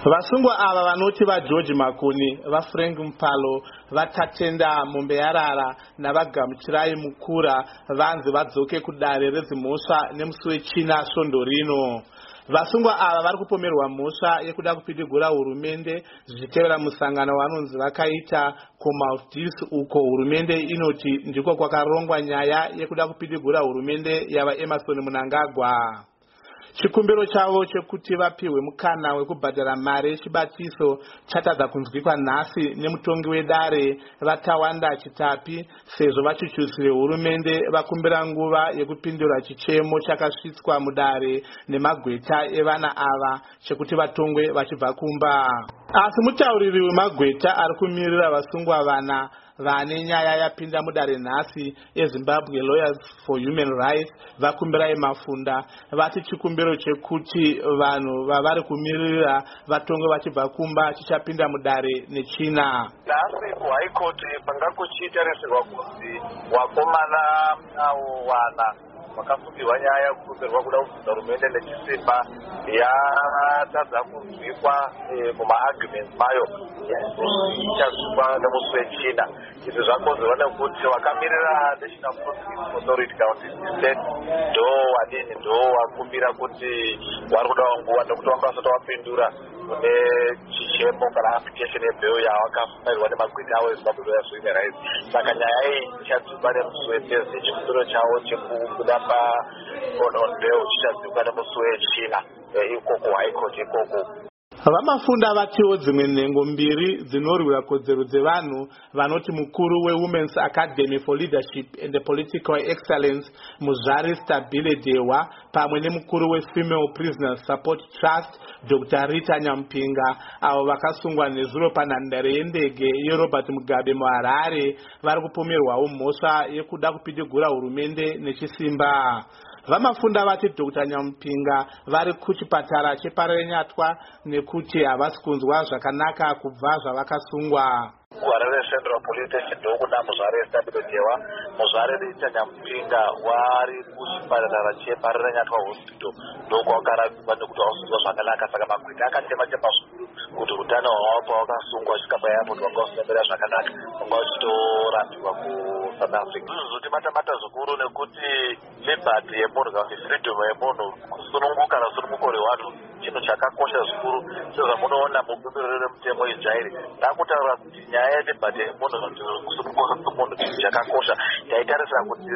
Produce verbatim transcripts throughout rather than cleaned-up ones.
Vasungwa ava vanoti vaGeorge Makoni, vaFrank Mpalo, vaTatenda Mumbeyarara navagamuchirai Mukura vanzi vadzoke kudare redzimhosva nemusi wechina svondo rino. Vasungwa ava vari kupomerwa mhosva yekuda kupidigura hurumende zvichitevera musangano vanonzi vakaita kuMaldives, uko hurumende inoti ndiko kwakarongwa nyaya yekuda kupidigura hurumende yava Emmerson Mnangagwa. Chikumbiro chavo chekuti vapiwe mukana wekubhadhara mari yechibatiso chatadza kunzwikwa nhasi nemutongi wedare vaTawanda Chitapi, sezvo vachuchusire hurumende vakumbira nguva yekupindura chichemo chakasvitswa mudare nemagweta evana ava chekuti vatongwe vachibva kumba. Asi mutauriri wemagweta ari kumirira vasungwa vana vane nyaya yapinda mudare nhasi eZimbabwe Lawyers for Human Rights vakumbirai Mafunda vati chikumbiro chekuti vanhu vavari kumirira vatongwe vachibva kumba chichapinda mudare nechina. Nhasi kuHigh Court panga kuchitarisirwa kunzi wakomana avo vana vakafungirwa nyaya yekukumbirwa kuda kubvisa hurumende nechisimba yatadza kunzwikwa mumaarguments mayo ichazvikwa nemusi wechina. Izvi zvakonzerwa nekuti vakamirira National Prosecuting Authority State ndo wadini ndo wakumbira kuti vari kuda nguva nekuti vanga vasati vapindura kune chichemo kana application yebail yavakafairwa nemagweta avo eZimbabwe Lawyers for Human Rights. Saka nyaya iyi ichadzikwa nemusi wetezi, chikumbiro chavo chekubuda on bail chichadzikwa nemusi wechina ikoko High Court ikoko. Vamafunda vatiwo dzimwe nhengo mbiri dzinorwira kodzero dzevanhu vanoti mukuru weWomen's Academy for Leadership and Political Excellence Muzvare Stabile Dewa pamwe nemukuru weFemale Prisoners Support Trust Doctor Rita Nyampinga avo vakasungwa nezuro panhandare yendege yeRobert Mugabe muHarare vari kupomerwawo mhosva yekuda kupidigura hurumende nechisimba. Vamafunda vati Doctor Nyampinga vari kuchipatara cheParenyatwa nekuti havasi kunzwa zvakanaka kubva zvavakasungwa. Harare Central Police Station ndokuda Muzvare Stabile Dewa, Muzvare Rita Nyampinga vari kuchipatara cheParenyatwa Hospital ndokwavakarapiwa nekuti havasingwa zvakanaka. Saka magweta akatema tema zvikuru kuti utano hwavo pavakasungwa kusvika paairport vanga vasingambira zvakanaka, vanga vachitorapiwa kuSouth Africa. Zvozoti matamata zvikuru nekuti liberty yemunhu kana kuti freedom yemunhu, kusununguka kana sununguko revanhu chinhu chakakosha zvikuru. Sezvamunoona mubumbiro remutemo idzvairi ndakutaura kuti nyaya yeliberty yemunhu kana kuti kusununguka kwemunhu chinhu chakakosha. Taitarisira kuti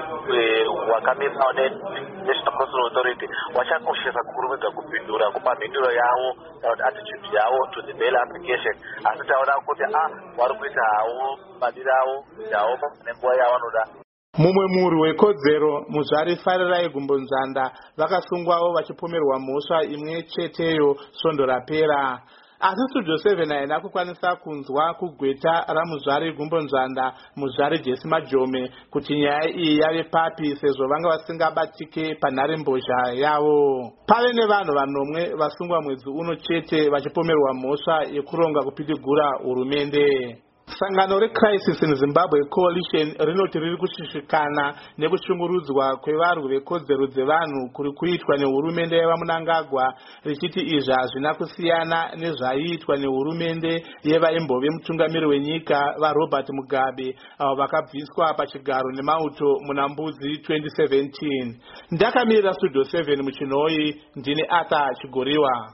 wakamirira neNational Prosecuting Authority wachakoshesa kukurumidza kupindura kumamhinduro yavo kana kuti attitude yavo to the bail application. Asi taona kuti ah vari kuita havo madiro avo havo nenguva yavanoda. Mumwe muri wekodzero Muzvare Farirai Gumbonzanda vakasungwawo vachipomerwa mhosva imwe cheteyo svondo rapera. Asi Studio seven haina kukwanisa kunzwa kugweta raMuzvare Gumbonzanda Muzvare Jesse Majome kuti nyaya iyi yave papi sezvo vanga vasingabatike panharembozha yavo. Pave nevanhu vanomwe vasungwa mwedzi uno chete vachipomerwa mhosva yekuronga kupidigura hurumende. Sangano reCrisis in Zimbabwe Coalition rinoti riri kushishikana nekushungurudzwa kwevarwi vekodzero dzevanhu kuri kuitwa nehurumende yavaMnangagwa, richiti izvi hazvina kusiyana nezvaiitwa nehurumende yevaimbove mutungamiri wenyika vaRobert Mugabe avo vakabviswa pachigaro nemauto muna Mbudzi twenty seventeen. Ndakamirira Studio seven muchinoi, ndini Arthur Chigoriwa.